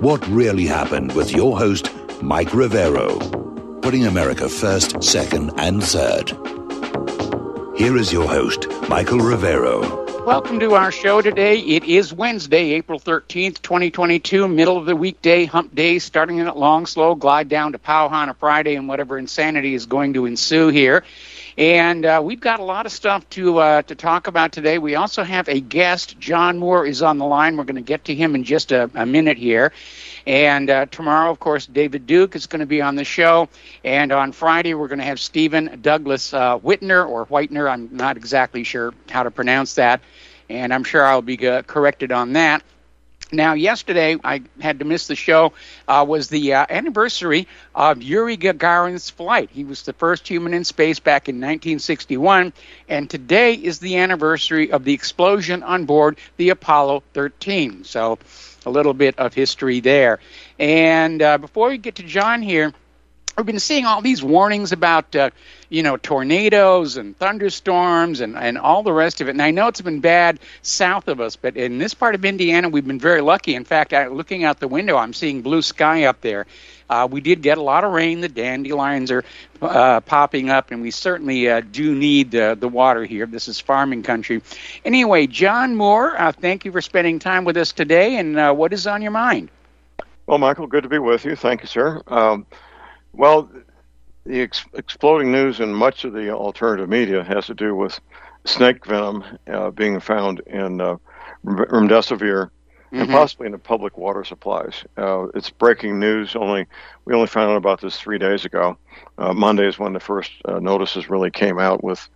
What Really Happened with your host, Mike Rivero. Putting America first, second, and third. Here is your host, Michael Rivero. Welcome to our show today. It is Wednesday, April 13th, 2022, middle of the weekday, hump day, starting at long, slow, glide down to Pow on a Friday and whatever insanity is going to ensue here. And we've got a lot of stuff to talk about today. We also have a guest. John Moore is on the line. We're going to get to him in just a minute here. And tomorrow, of course, David Duke is going to be on the show. And on Friday, we're going to have Stephen Douglas Whitner, or Whitener. I'm not exactly sure how to pronounce that. And I'm sure I'll be corrected on that. Now, yesterday, I had to miss the show, was the anniversary of Yuri Gagarin's flight. He was the first human in space back in 1961, and today is the anniversary of the explosion on board the Apollo 13. So, a little bit of history there. And before we get to John here, we've been seeing all these warnings about, tornadoes and thunderstorms and all the rest of it. And I know it's been bad south of us, but in this part of Indiana, we've been very lucky. In fact, looking out the window, I'm seeing blue sky up there. We did get a lot of rain. The dandelions are popping up, and we certainly do need the water here. This is farming country. Anyway, John Moore, thank you for spending time with us today. And what is on your mind? Well, Michael, good to be with you. Thank you, sir. Well, the exploding news in much of the alternative media has to do with snake venom being found in remdesivir and possibly in the public water supplies. It's breaking news. We only found out about this 3 days ago. Monday is when the first notices really came out with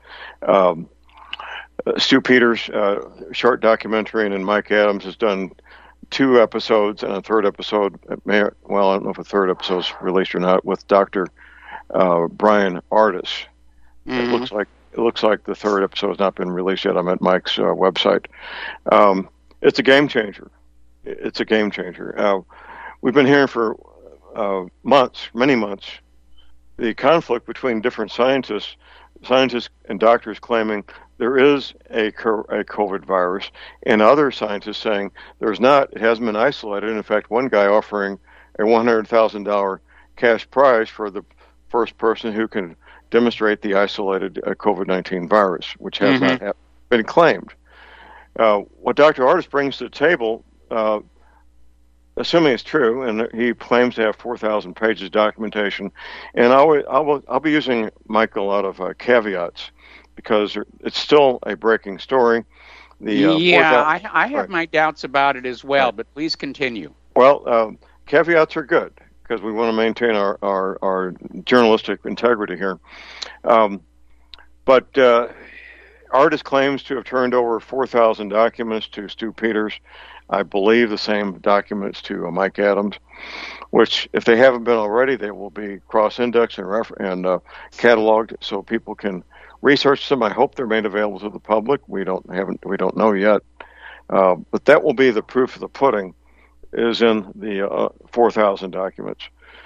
Stu Peters' short documentary, and then Mike Adams has done 2 episodes and a third episode. I don't know if a third episode is released or not, with Dr. Brian Ardis. It looks like the third episode has not been released yet. I'm at Mike's website. It's a game changer. It's a game changer. We've been hearing for many months, the conflict between different scientists and doctors claiming there is a COVID virus, and other scientists saying there's not. It hasn't been isolated. In fact, one guy offering a $100,000 cash prize for the first person who can demonstrate the isolated COVID-19 virus, which has not been claimed. What Dr. Ardis brings to the table, assuming it's true, and he claims to have 4,000 pages of documentation, and I'll be using, Mike, a lot of caveats, because it's still a breaking story. I have my doubts about it as well, but please continue. Well, caveats are good, because we want to maintain our journalistic integrity here. But Ardis claims to have turned over 4,000 documents to Stu Peters. I believe the same documents to Mike Adams, which, if they haven't been already, they will be cross-indexed and cataloged so people can research them. I hope they're made available to the public. We don't know yet, but that will be the proof of the pudding, is in the 4,000 documents.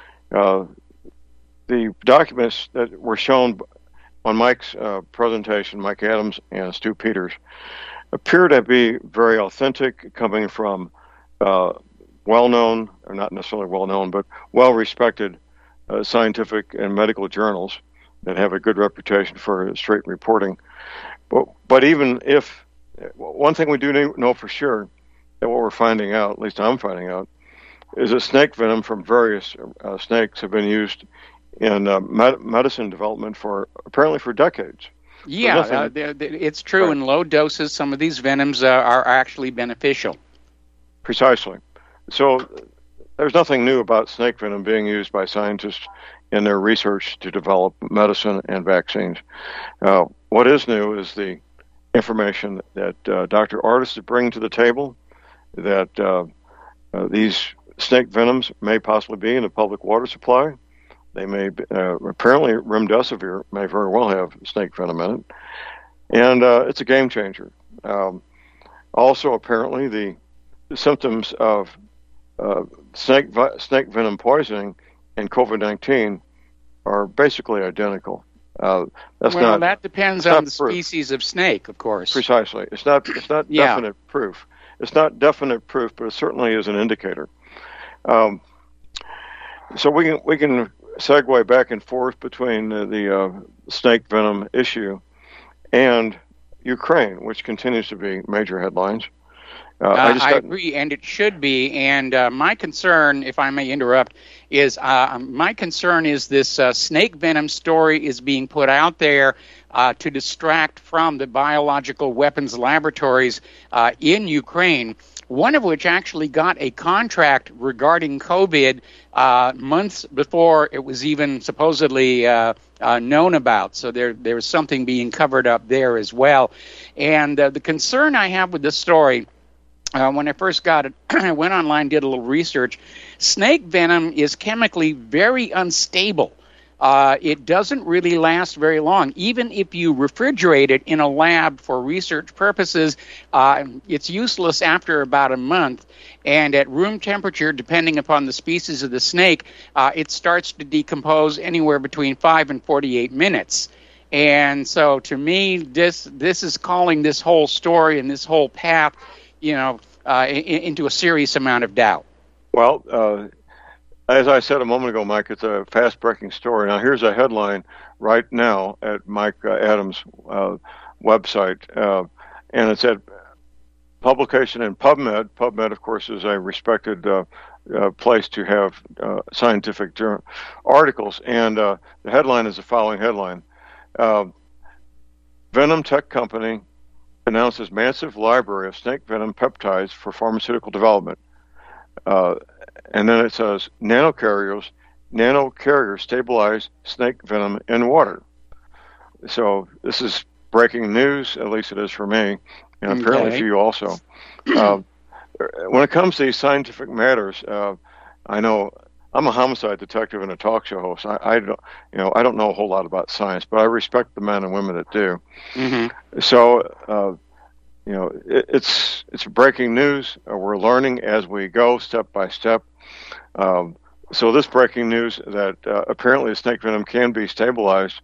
The documents that were shown on Mike's presentation, Mike Adams and Stu Peters, appear to be very authentic, coming from well-known, or not necessarily well-known, but well-respected scientific and medical journals that have a good reputation for straight reporting. But even if, one thing we do know for sure, that what we're finding out, at least I'm finding out, is that snake venom from various snakes have been used in medicine development apparently for decades. Yeah, it's true. Right. In low doses, some of these venoms are actually beneficial. Precisely. So there's nothing new about snake venom being used by scientists in their research to develop medicine and vaccines. What is new is the information that Dr. Ardis is bringing to the table, that these snake venoms may possibly be in the public water supply. They may apparently remdesivir may very well have snake venom in it, and it's a game changer. Also, apparently, the symptoms of snake venom poisoning and COVID-19 are basically identical. That depends on the species of snake, of course. Precisely, it's not definite proof. It's not definite proof, but it certainly is an indicator. So we can segue back and forth between the snake venom issue and Ukraine, which continues to be major headlines. I agree, and it should be. And my concern, if I may interrupt, is this snake venom story is being put out there to distract from the biological weapons laboratories in Ukraine, one of which actually got a contract regarding COVID months before it was even supposedly known about. So there was something being covered up there as well. And the concern I have with this story, when I first got it, I went online, did a little research. Snake venom is chemically very unstable. It doesn't really last very long. Even if you refrigerate it in a lab for research purposes, it's useless after about a month. And at room temperature, depending upon the species of the snake, it starts to decompose anywhere between 5 and 48 minutes. And so to me, this is calling this whole story and this whole path, into a serious amount of doubt. Well, as I said a moment ago, Mike, it's a fast-breaking story. Now, here's a headline right now at Mike Adams' website, and it's at publication in PubMed. PubMed, of course, is a respected place to have scientific articles, and the headline is the following headline. Venom Tech Company announces massive library of snake venom peptides for pharmaceutical development. And then it says, nanocarriers stabilize snake venom in water. So this is breaking news, at least it is for me, and apparently for you also. When it comes to these scientific matters, I know I'm a homicide detective and a talk show host. I don't know a whole lot about science, but I respect the men and women that do. Mm-hmm. So, it's breaking news. We're learning as we go, step by step. So this breaking news that apparently snake venom can be stabilized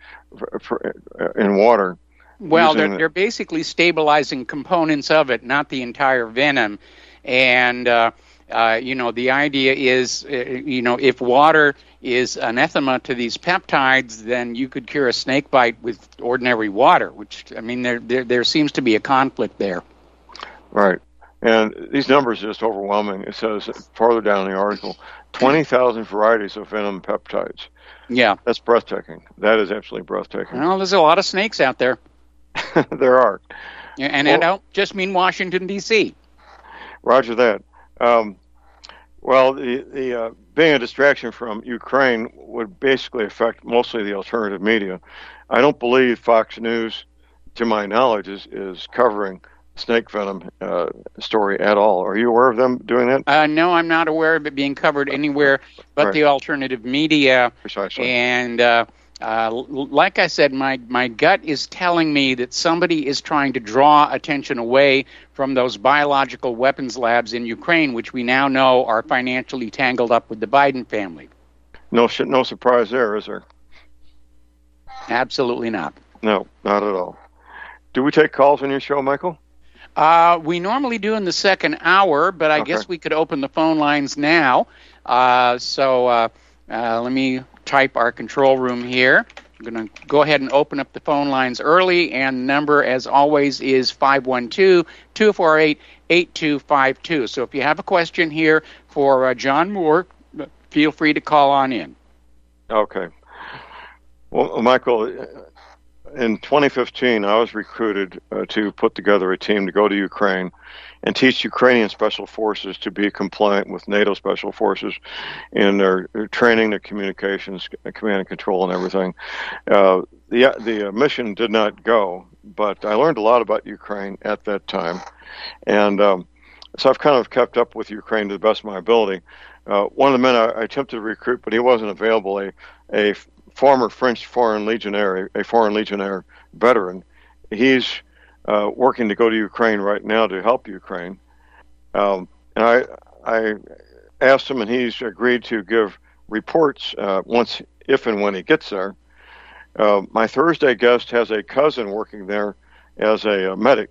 in water. Well, they're basically stabilizing components of it, not the entire venom. And the idea is, if water is anathema to these peptides, then you could cure a snake bite with ordinary water, which, there seems to be a conflict there. Right. And these numbers are just overwhelming. It says farther down in the article, 20,000 varieties of venom peptides. Yeah. That's breathtaking. That is absolutely breathtaking. Well, there's a lot of snakes out there. There are. And I don't just mean Washington, D.C. Roger that. Well, the being a distraction from Ukraine would basically affect mostly the alternative media. I don't believe Fox News, to my knowledge, is covering snake venom story at all. Are you aware of them doing that? No, I'm not aware of it being covered anywhere but right. The alternative media. Precisely. And like I said, my gut is telling me that somebody is trying to draw attention away from those biological weapons labs in Ukraine, which we now know are financially tangled up with the Biden family. No surprise there, is there? Absolutely not. No, not at all. Do we take calls on your show, Michael? We normally do in the second hour, but I guess we could open the phone lines now. So let me type our control room here. I'm going to go ahead and open up the phone lines early, and the number, as always, is 512-248-8252. So if you have a question here for John Moore, feel free to call on in. Okay. Well, Michael, in 2015, I was recruited to put together a team to go to Ukraine and teach Ukrainian special forces to be compliant with NATO special forces in their training, their communications, command and control, and everything. The mission did not go, but I learned a lot about Ukraine at that time. And so I've kind of kept up with Ukraine to the best of my ability. One of the men I attempted to recruit, but he wasn't available, a former French Foreign Legionnaire, a Foreign Legionnaire veteran. He's working to go to Ukraine right now to help Ukraine. And I asked him, and he's agreed to give reports if and when he gets there. My Thursday guest has a cousin working there as a medic,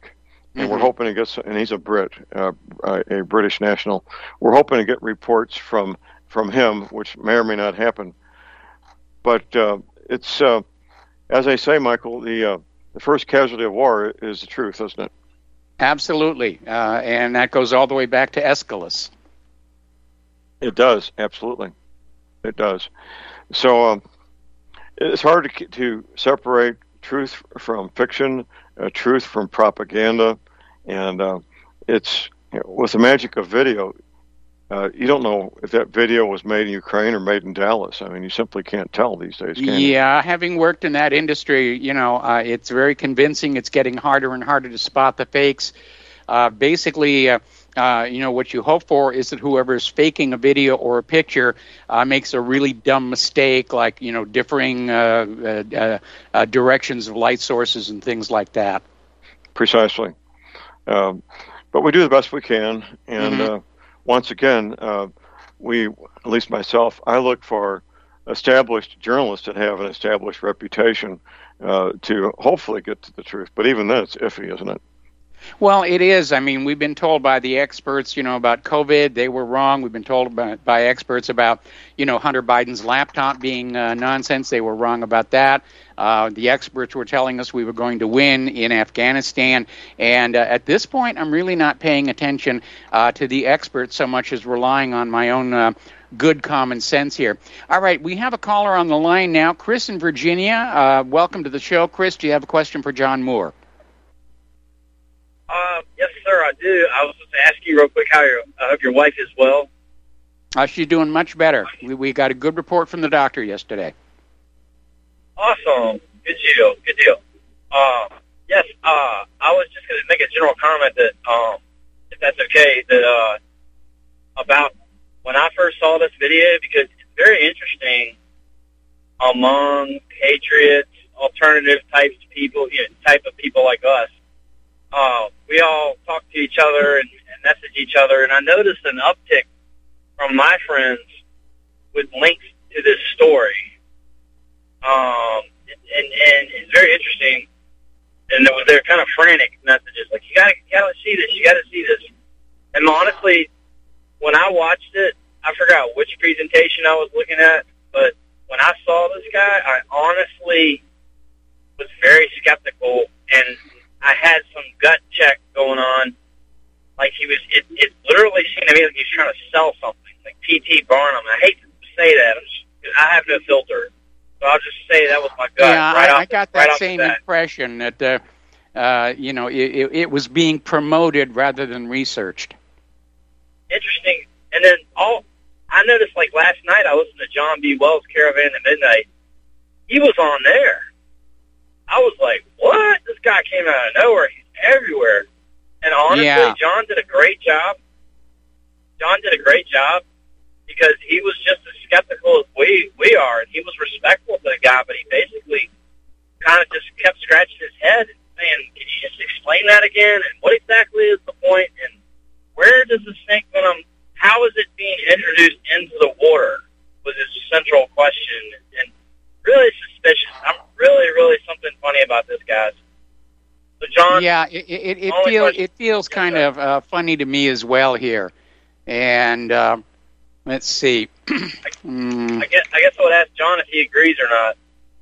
and we're hoping to get. And he's a Brit, a British national. We're hoping to get reports from him, which may or may not happen. But it's as I say, Michael, the first casualty of war is the truth, isn't it? Absolutely, and that goes all the way back to Aeschylus. It does, absolutely. It does. So it's hard to separate truth from fiction, truth from propaganda, and it's with the magic of video. You don't know if that video was made in Ukraine or made in Dallas. I mean, you simply can't tell these days, can you? Yeah, having worked in that industry, it's very convincing. It's getting harder and harder to spot the fakes. Basically, what you hope for is that whoever's faking a video or a picture makes a really dumb mistake, like, differing directions of light sources and things like that. Precisely. But we do the best we can, and once again, at least myself, I look for established journalists that have an established reputation to hopefully get to the truth. But even then, it's iffy, isn't it? Well, it is. I mean, we've been told by the experts, about COVID. They were wrong. We've been told by experts about, Hunter Biden's laptop being nonsense. They were wrong about that. The experts were telling us we were going to win in Afghanistan. And at this point, I'm really not paying attention to the experts so much as relying on my own good common sense here. All right, we have a caller on the line now. Chris in Virginia. Welcome to the show. Chris, do you have a question for John Moore? Yes, sir, I do. I was just to ask you real quick I hope your wife is well. She's doing much better. We got a good report from the doctor yesterday. Awesome. Good deal. Yes, I was just going to make a general comment that, if that's okay, that about when I first saw this video, because it's very interesting among patriots, alternative type of people like us. We all talk to each other and message each other, and I noticed an uptick from my friends with links to this story. And it's very interesting. And they're kind of frantic messages, like, you gotta see this, you gotta see this. And honestly, when I watched it, I forgot which presentation I was looking at, but when I saw this guy, I honestly was very skeptical, and I had some gut check going on. Like it literally seemed to me like he was trying to sell something, like P.T. Barnum. I hate to say that. I have no filter. So I'll just say that was my gut. Yeah, I got that same impression that, it was being promoted rather than researched. Interesting. And then I noticed, like last night, I listened to John B. Wells' Caravan at Midnight. He was on there. I was like, what? This guy came out of nowhere. He's everywhere. And honestly, John did a great job. Because he was just as skeptical as we are, and he was respectful to the guy, but he basically kind of just kept scratching his head and saying, can you just explain that again? And what exactly is the point? And where does the snake venom, how is it being introduced into the water, was his central question. And really suspicious. I'm really something funny about this, guys. So, John? Yeah, it feels kind of funny to me as well here. And let's see. I guess I would ask John if he agrees or not.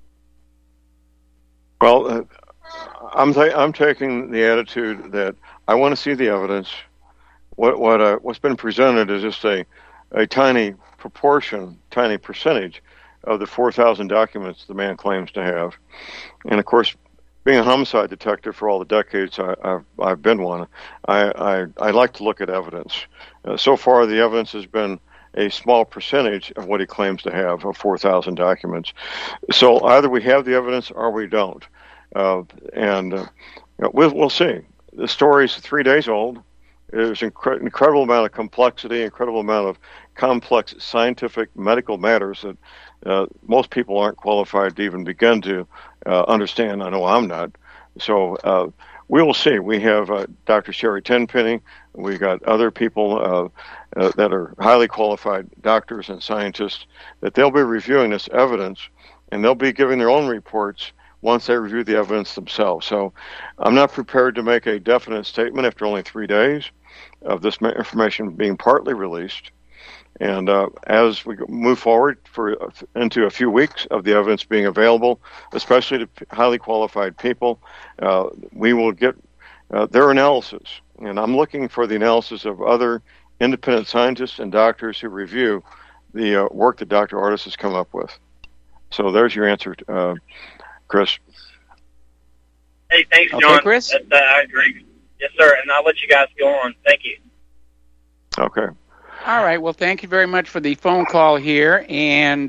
Well, I'm taking the attitude that I want to see the evidence. What's been presented is just a tiny percentage of the 4,000 documents the man claims to have. And of course, being a homicide detective for all the decades I've been one, I like to look at evidence. So far, the evidence has been a small percentage of what he claims to have, of 4,000 documents. So either we have the evidence or we don't. We'll see. The story is 3 days old. There's an incredible amount of complexity, incredible amount of complex scientific medical matters that most people aren't qualified to even begin to understand. I know I'm not. So we will see. We have Dr. Sherry Tenpenny. We got other people that are highly qualified doctors and scientists that they'll be reviewing this evidence, and they'll be giving their own reports once they review the evidence themselves. So I'm not prepared to make a definite statement after only 3 days of this information being partly released. And as we move forward into a few weeks of the evidence being available, especially to highly qualified people, we will get their analysis. And I'm looking for the analysis of other independent scientists and doctors who review the work that Dr. Ardis has come up with. So there's your answer, Chris. Hey, thanks, John. Okay, Chris? I agree. Yes, sir. And I'll let you guys go on. Thank you. Okay. All right. Well, thank you very much for the phone call here. And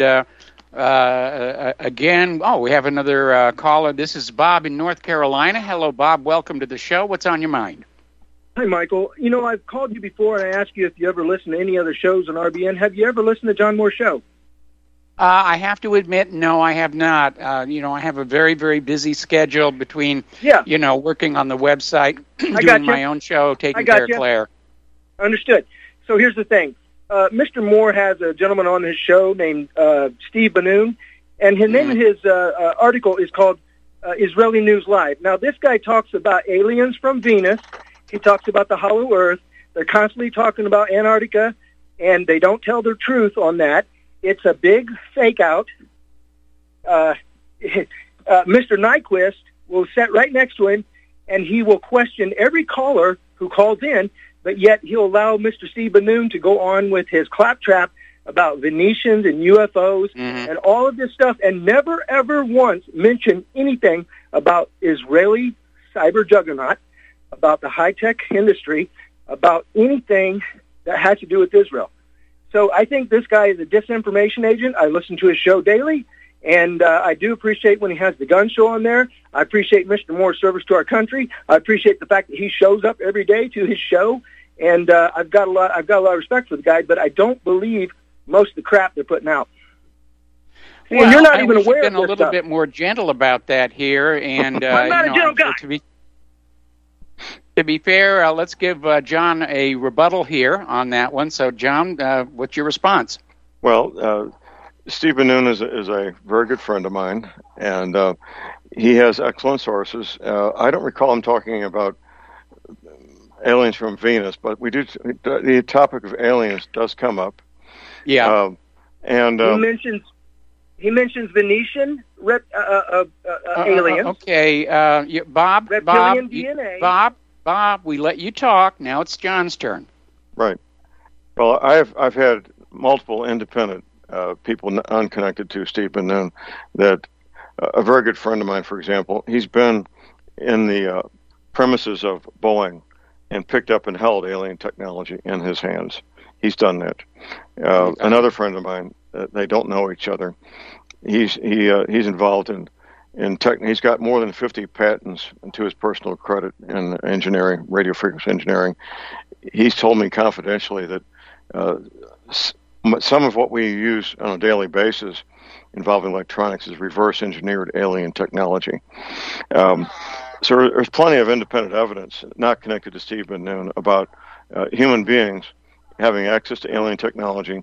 again, we have another caller. This is Bob in North Carolina. Hello, Bob. Welcome to the show. What's on your mind? Hi, Michael. You know, I've called you before and I asked you if you ever listen to any other shows on RBN. Have you ever listened to John Moore's show? I have to admit, no, I have not. I have a very, very busy schedule between, working on the website, doing my own show, taking care of Claire. Understood. So here's the thing. Mr. Moore has a gentleman on his show named Steve Banoon, and his name of his article is called Israeli News Live. Now, this guy talks about aliens from Venus. He talks about the hollow Earth. They're constantly talking about Antarctica, and they don't tell the truth on that. It's a big fake out. Mr. Nyquist will sit right next to him, and he will question every caller who calls in, but yet he'll allow Mr. Steve Banoon to go on with his claptrap about Venetians and UFOs and all of this stuff, and never, ever once mention anything about Israeli cyber juggernaut, about the high-tech industry, about anything that has to do with Israel. So I think this guy is a disinformation agent. I listen to his show daily, and I do appreciate when he has the gun show on there. I appreciate Mr. Moore's service to our country. I appreciate the fact that he shows up every day to his show, and I've got a lot of respect for the guy. But I don't believe most of the crap they're putting out. Well, and you're not even aware of this stuff. Been a little stuff. bit more gentle about that here, and I'm not a gentle guy. To be fair, let's give John a rebuttal here on that one. So, John, what's your response? Well, Steve Banoon is a very good friend of mine, and he has excellent sources. I don't recall him talking about aliens from Venus, but we do. The topic of aliens does come up. Yeah, and he mentions Venetian aliens. Okay, Bob. Reptilian DNA. Bob, we let you talk. Now it's John's turn. Right. Well, I've had multiple independent people unconnected to Steve Banoon that a very good friend of mine, for example, he's been in the premises of Boeing and picked up and held alien technology in his hands. He's done that. Another friend of mine, they don't know each other. He's involved in tech. He's got more than 50 patents to his personal credit in engineering, radio frequency engineering. He's told me confidentially that some of what we use on a daily basis involving electronics is reverse engineered alien technology. So there's plenty of independent evidence not connected to Steve Banoon about human beings having access to alien technology.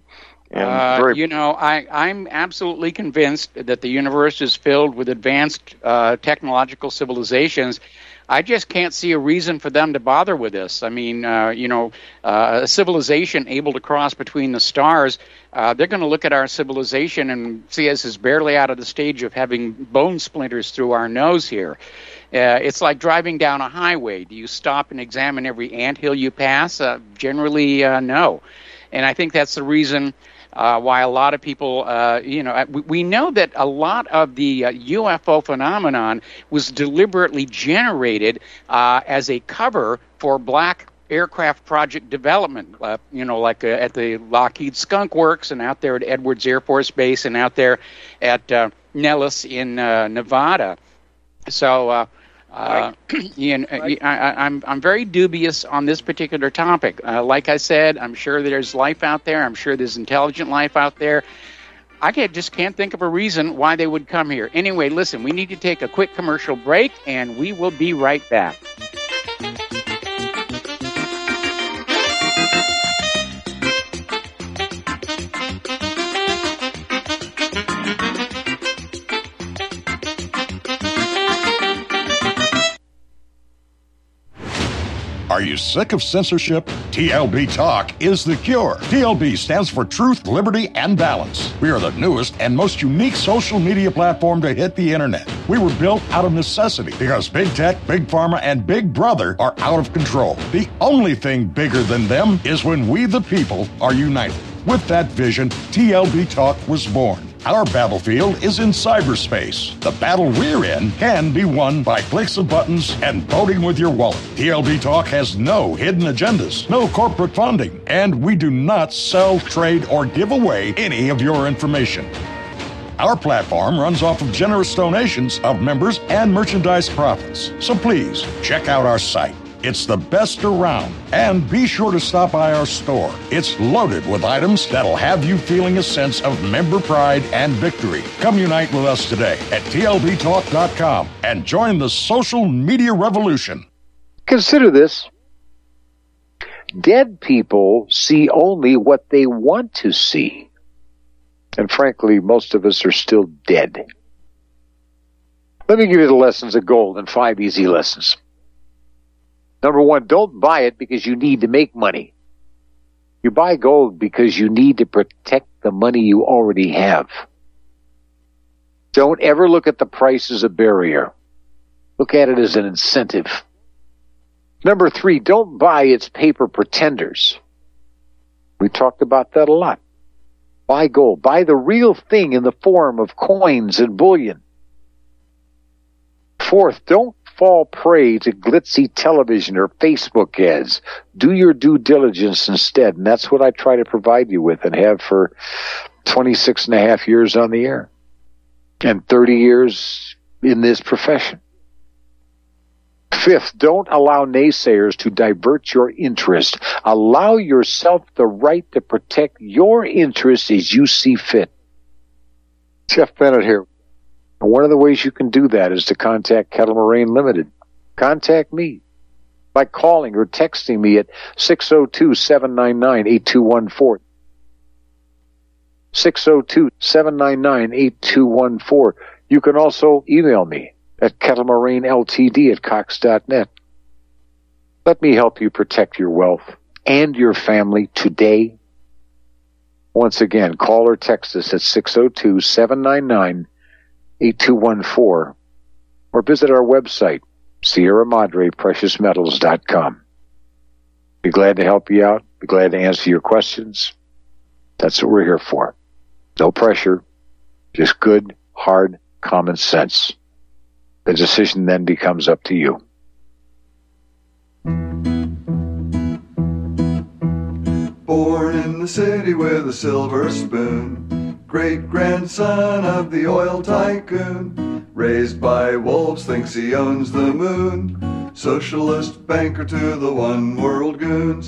I'm absolutely convinced that the universe is filled with advanced technological civilizations. I just can't see a reason for them to bother with this. I mean, a civilization able to cross between the stars, they're going to look at our civilization and see us as barely out of the stage of having bone splinters through our nose here. It's like driving down a highway. Do you stop and examine every anthill you pass? Generally, no. And I think that's the reason why a lot of people, we know that a lot of the UFO phenomenon was deliberately generated as a cover for black aircraft project development, at the Lockheed Skunk Works and out there at Edwards Air Force Base and out there at Nellis in Nevada. So, I'm very dubious on this particular topic. Like I said, I'm sure there's life out there. I'm sure there's intelligent life out there. I just can't think of a reason why they would come here. Anyway, listen, we need to take a quick commercial break, and we will be right back. Are you sick of censorship? TLB Talk is the cure. TLB stands for Truth, Liberty, and Balance. We are the newest and most unique social media platform to hit the internet. We were built out of necessity because Big Tech, Big Pharma, and Big Brother are out of control. The only thing bigger than them is when we, the people, are united. With that vision, TLB Talk was born. Our battlefield is in cyberspace. The battle we're in can be won by clicks of buttons and voting with your wallet. TLB Talk has no hidden agendas, no corporate funding, and we do not sell, trade, or give away any of your information. Our platform runs off of generous donations of members and merchandise profits. So please, check out our site. It's the best around. And be sure to stop by our store. It's loaded with items that'll have you feeling a sense of member pride and victory. Come unite with us today at tlbtalk.com and join the social media revolution. Consider this. Dead people see only what they want to see. And frankly, most of us are still dead. Let me give you the lessons of gold in 5 easy lessons. Number 1, don't buy it because you need to make money. You buy gold because you need to protect the money you already have. Don't ever look at the price as a barrier. Look at it as an incentive. Number 3, don't buy its paper pretenders. We talked about that a lot. Buy gold. Buy the real thing in the form of coins and bullion. 4th, don't fall prey to glitzy television or Facebook ads. Do your due diligence instead, and that's what I try to provide you with and have for 26 and a half years on the air and 30 years in this profession. 5th, don't allow naysayers to divert your interest. Allow yourself the right to protect your interests as you see fit. Jeff Bennett here. And one of the ways you can do that is to contact Kettle Moraine Limited. Contact me by calling or texting me at 602-799-8214. 602-799-8214. You can also email me at kettlemoraineLTD@cox.net. Let me help you protect your wealth and your family today. Once again, call or text us at 602-799-8214 or visit our website, Sierra Madre Precious Metals.com. Be glad to help you out. Be glad to answer your questions. That's what we're here for. No pressure, just good, hard, common sense. The decision then becomes up to you. Born in the city with a silver spoon, great-grandson of the oil tycoon, raised by wolves, thinks he owns the moon, socialist banker to the one-world goons,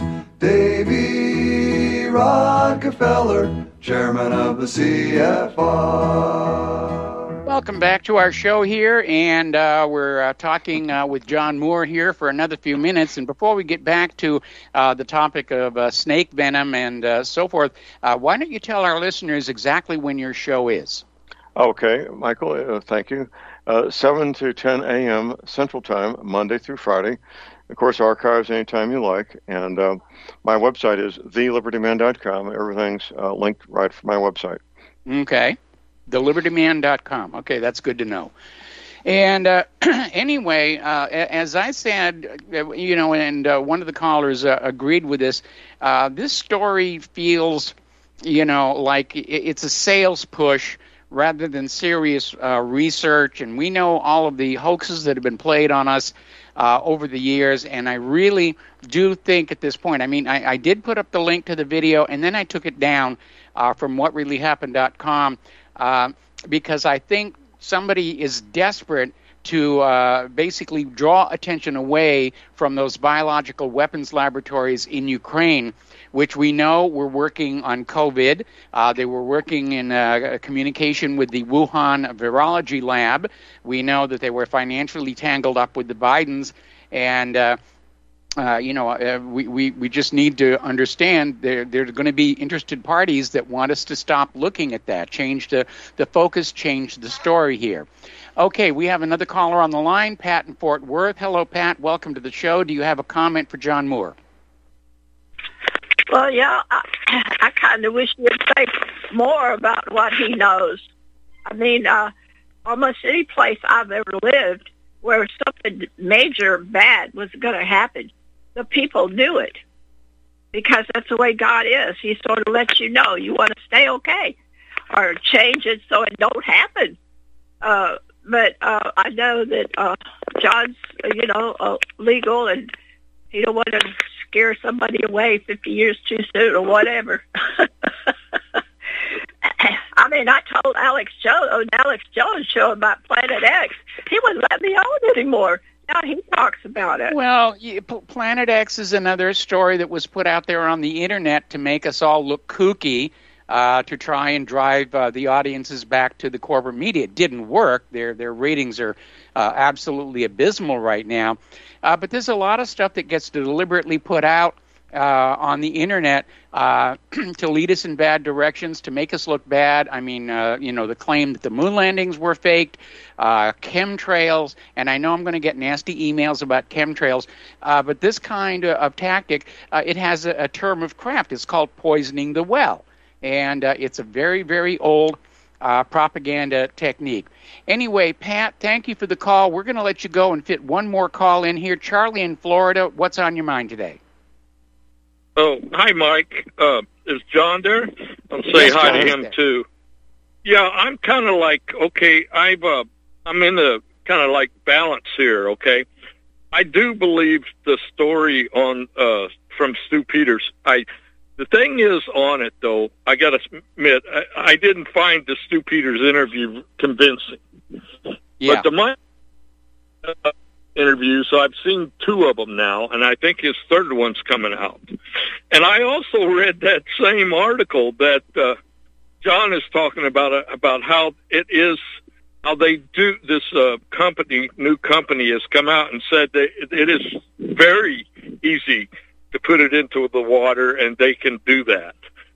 Davy Rockefeller, chairman of the CFR. Welcome back to our show here, and we're talking with John Moore here for another few minutes. And before we get back to the topic of snake venom and so forth, why don't you tell our listeners exactly when your show is? Okay, Michael, thank you. 7 to 10 a.m. Central Time, Monday through Friday. Of course, archives anytime you like. And my website is thelibertyman.com. Everything's linked right from my website. Okay. thelibertyman.com. Okay, that's good to know. And anyway, as I said, and one of the callers agreed with this, this story feels, like it's a sales push rather than serious research. And we know all of the hoaxes that have been played on us over the years, and I really do think at this point, I did put up the link to the video, and then I took it down from whatreallyhappened.com because I think somebody is desperate to basically draw attention away from those biological weapons laboratories in Ukraine, which we know were working on COVID. They were working in communication with the Wuhan Virology Lab. We know that they were financially tangled up with the Bidens, and we just need to understand there's going to be interested parties that want us to stop looking at that, change the focus, change the story here. Okay, we have another caller on the line, Pat in Fort Worth. Hello, Pat. Welcome to the show. Do you have a comment for John Moore? Well, yeah, I kind of wish he would say more about what he knows. I mean, almost any place I've ever lived where something major bad was going to happen, the people knew it because that's the way God is. He sort of lets you know you want to stay okay or change it so it don't happen. But I know that John's, legal, and he don't want to scare somebody away 50 years too soon or whatever. I mean, I told Alex Jones show about Planet X. He wouldn't let me on anymore. Now he talks about it. Well, Planet X is another story that was put out there on the Internet to make us all look kooky. To try and drive the audiences back to the corporate media. It didn't work. Their ratings are absolutely abysmal right now. But there's a lot of stuff that gets deliberately put out on the Internet to lead us in bad directions, to make us look bad. I mean, the claim that the moon landings were faked, chemtrails, and I know I'm going to get nasty emails about chemtrails, but this kind of tactic, it has a term of craft. It's called poisoning the well. And it's a very, very old propaganda technique. Anyway, Pat, thank you for the call. We're going to let you go and fit one more call in here. Charlie in Florida, what's on your mind today? Oh, hi, Mike. Is John there? I'll say hi to him, too. Yeah, I'm kind of like, okay, I'm in the kind of like balance here, okay? I do believe the story on from Stu Peters. The thing is on it, though, I got to admit, I didn't find the Stu Peters interview convincing. Yeah. But the interviews, I've seen 2 of them now, and I think his 3rd one's coming out. And I also read that same article that John is talking about how it is, how they do this new company has come out and said that it is very easy to put it into the water, and they can do that.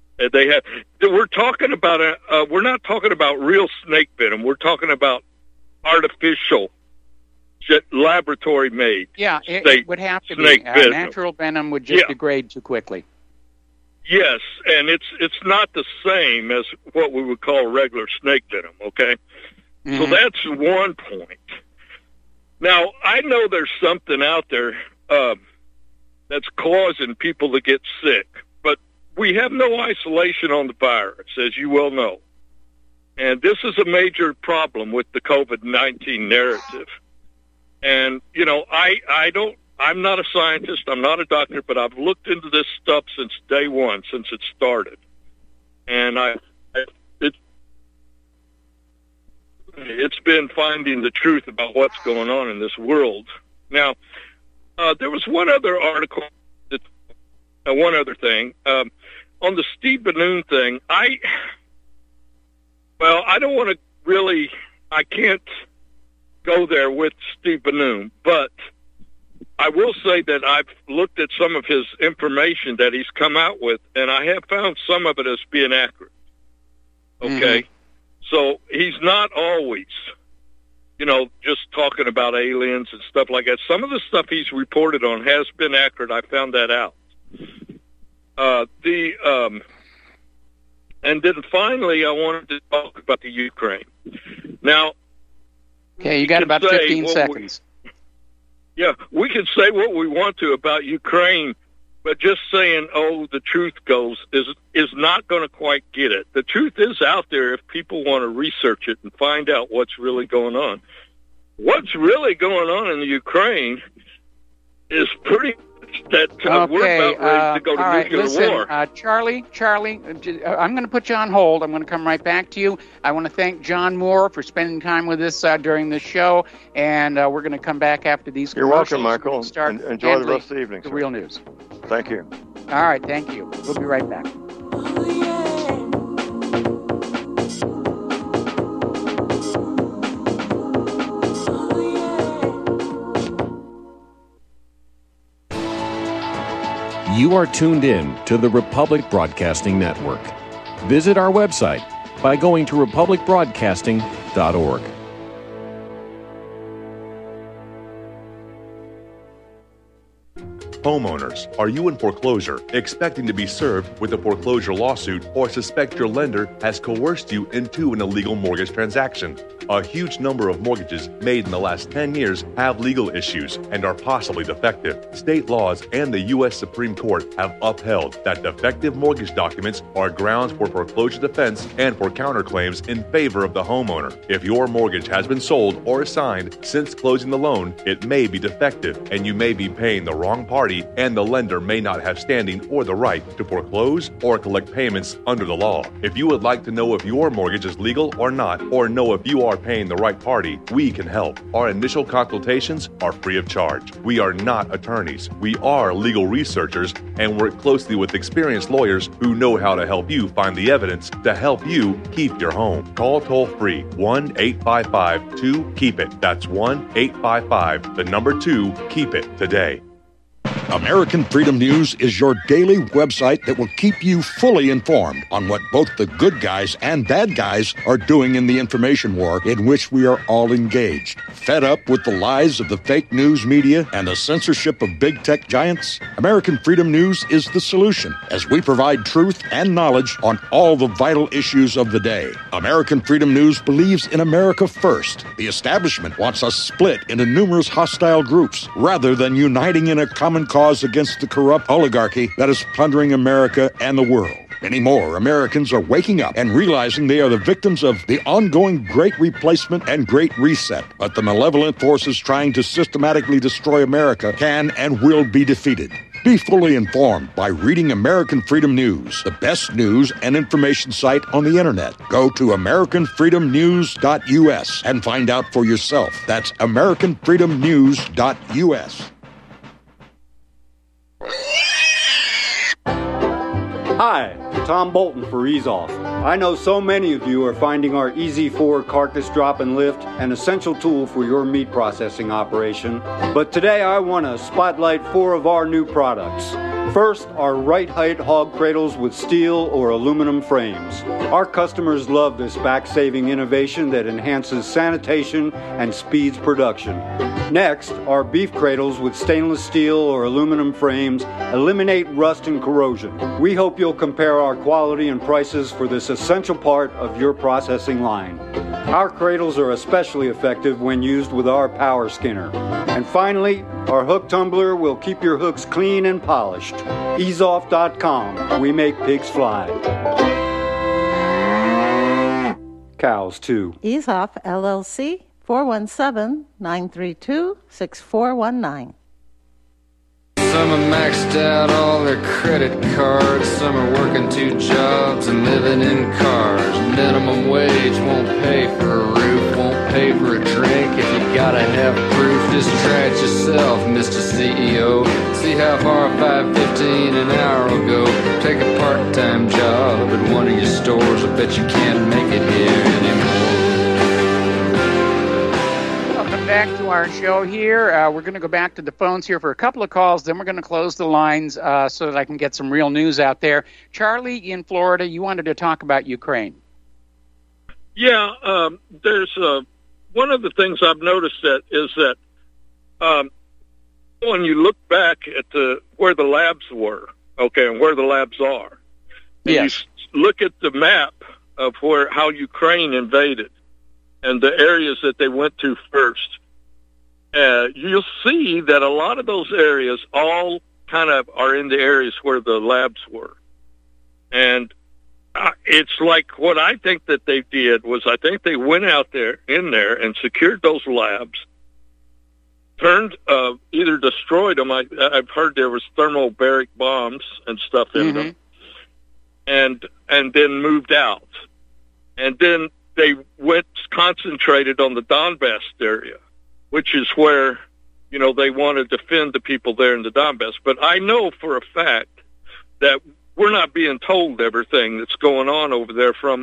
We're talking about we're not talking about real snake venom. We're talking about artificial, laboratory made. Yeah, it would have to be. Natural venom would just degrade too quickly. Yes, and it's not the same as what we would call regular snake venom. Okay, so that's one point. Now I know there's something out there that's causing people to get sick. But we have no isolation on the virus, as you well know. And this is a major problem with the COVID-19 narrative. And, I'm not a scientist, I'm not a doctor, but I've looked into this stuff since day one, since it started. And it's been finding the truth about what's going on in this world. Now, there was one other article, one other thing. On the Steve Bannon thing, I don't want to really, I can't go there with Steve Bannon, but I will say that I've looked at some of his information that he's come out with, and I have found some of it as being accurate. Okay? So he's not always, just talking about aliens and stuff like that. Some of the stuff he's reported on has been accurate. I found that out. And then finally, I wanted to talk about the Ukraine. Now, okay, you got about 15 seconds. We can say what we want to about Ukraine, but just saying, the truth goes is not going to quite get it. The truth is out there if people want to research it and find out what's really going on. What's really going on in the Ukraine is pretty that we're about ready to go to nuclear war. Charlie, I'm going to put you on hold. I'm going to come right back to you. I want to thank John Moore for spending time with us during the show, and we're going to come back after these commercials. You're welcome, Michael. Enjoy the rest of the evening. The real news. Thank you. All right, thank you. We'll be right back. You are tuned in to the Republic Broadcasting Network. Visit our website by going to republicbroadcasting.org. Homeowners, are you in foreclosure, expecting to be served with a foreclosure lawsuit, or suspect your lender has coerced you into an illegal mortgage transaction? A huge number of mortgages made in the last 10 years have legal issues and are possibly defective. State laws and the U.S. Supreme Court have upheld that defective mortgage documents are grounds for foreclosure defense and for counterclaims in favor of the homeowner. If your mortgage has been sold or assigned since closing the loan, it may be defective and you may be paying the wrong party, and the lender may not have standing or the right to foreclose or collect payments under the law. If you would like to know if your mortgage is legal or not, or know if you are paying the right party, we can help. Our initial consultations are free of charge. We are not attorneys. We are legal researchers and work closely with experienced lawyers who know how to help you find the evidence to help you keep your home. Call toll-free 1-855-2-KEEP-IT. That's 1-855-2-KEEP-IT today. American Freedom News is your daily website that will keep you fully informed on what both the good guys and bad guys are doing in the information war in which we are all engaged. Fed up with the lies of the fake news media and the censorship of big tech giants? American Freedom News is the solution, as we provide truth and knowledge on all the vital issues of the day. American Freedom News believes in America first. The establishment wants us split into numerous hostile groups rather than uniting in a common cause against the corrupt oligarchy that is plundering America and the world. Many more Americans are waking up and realizing they are the victims of the ongoing Great Replacement and Great Reset. But the malevolent forces trying to systematically destroy America can and will be defeated. Be fully informed by reading American Freedom News, the best news and information site on the internet. Go to AmericanFreedomNews.us and find out for yourself. That's AmericanFreedomNews.us. Hi, Tom Bolton for EaseOff. I know so many of you are finding our EZ4 carcass drop and lift an essential tool for your meat processing operation, but today I want to spotlight 4 of our new products. First, our right height hog cradles with steel or aluminum frames. Our customers love this back-saving innovation that enhances sanitation and speeds production. Next, our beef cradles with stainless steel or aluminum frames eliminate rust and corrosion. We hope you'll compare our quality and prices for this essential part of your processing line. Our cradles are especially effective when used with our power skinner. And finally, our hook tumbler will keep your hooks clean and polished. EaseOff.com. We make pigs fly. Cows, too. EaseOff, LLC, 417-932-6419. Some are maxed out all their credit cards. Some are working 2 jobs and living in cars. Minimum wage won't pay for a roof, won't pay for a drink. If you gotta have proof, just try it yourself, Mr. CEO. See how far $5.15 an hour will go. Take a part-time job at one of your stores. I bet you can't make it here anymore. Back to our show here. We're going to go back to the phones here for a couple of calls. Then we're going to close the lines so that I can get some real news out there. Charlie in Florida, you wanted to talk about Ukraine. Yeah, there's one of the things I've noticed is that when you look back at where the labs were, okay, and where the labs are, and yes, you look at the map of how Ukraine invaded and the areas that they went to first, you'll see that a lot of those areas all kind of are in the areas where the labs were. And it's like what I think that they did was I think they went out in there and secured those labs, either destroyed them. I've heard there was thermobaric bombs and stuff in them, and then moved out. And then they concentrated on the Donbass area, which is where, they want to defend the people there in the Donbass. But I know for a fact that we're not being told everything that's going on over there from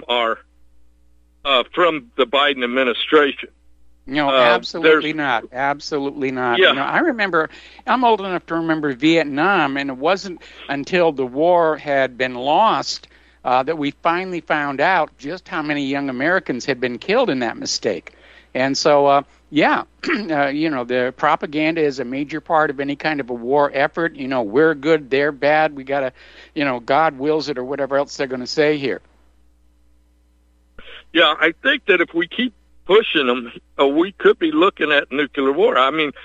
the Biden administration. No, absolutely not. Absolutely not. Yeah. I remember, I'm old enough to remember Vietnam, and it wasn't until the war had been lost that we finally found out just how many young Americans had been killed in that mistake. And so Yeah, the propaganda is a major part of any kind of a war effort. We're good, they're bad. We got to, God wills it, or whatever else they're going to say here. Yeah, I think that if we keep pushing them, we could be looking at nuclear war. I mean,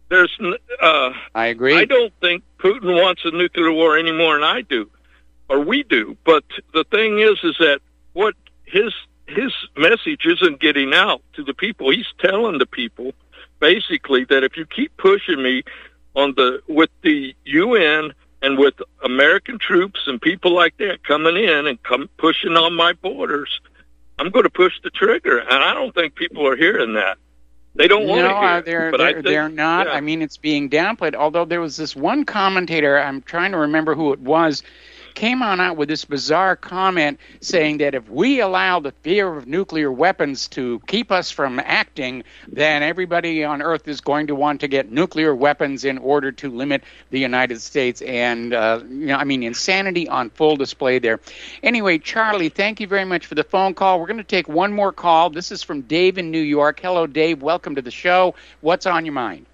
I agree. I don't think Putin wants a nuclear war any more than I do, or we do. But the thing is that what his message isn't getting out to the people. He's telling the people basically that if you keep pushing me with the UN and with American troops and people like that coming in and pushing on my borders, I'm going to push the trigger. And I don't think people are hearing that. They don't want to hear it. They're not. Yeah. I mean, it's being downplayed. Although there was this one commentator, I'm trying to remember who it was, came on out with this bizarre comment saying that if we allow the fear of nuclear weapons to keep us from acting, then everybody on Earth is going to want to get nuclear weapons in order to limit the United States. And, insanity on full display there. Anyway, Charlie, thank you very much for the phone call. We're going to take one more call. This is from Dave in New York. Hello, Dave. Welcome to the show. What's on your mind?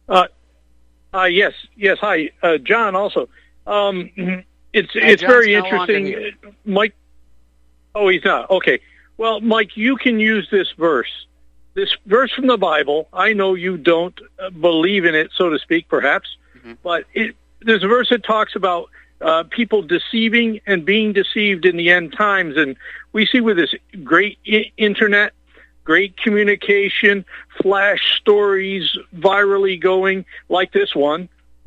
Yes. Hi, John also. It's very interesting. Mike, oh, he's not. Okay. Well, Mike, you can use this verse from the Bible. I know you don't believe in it, so to speak, perhaps, but there's a verse that talks about people deceiving and being deceived in the end times. And we see with this great internet, great communication, flash stories virally going like this one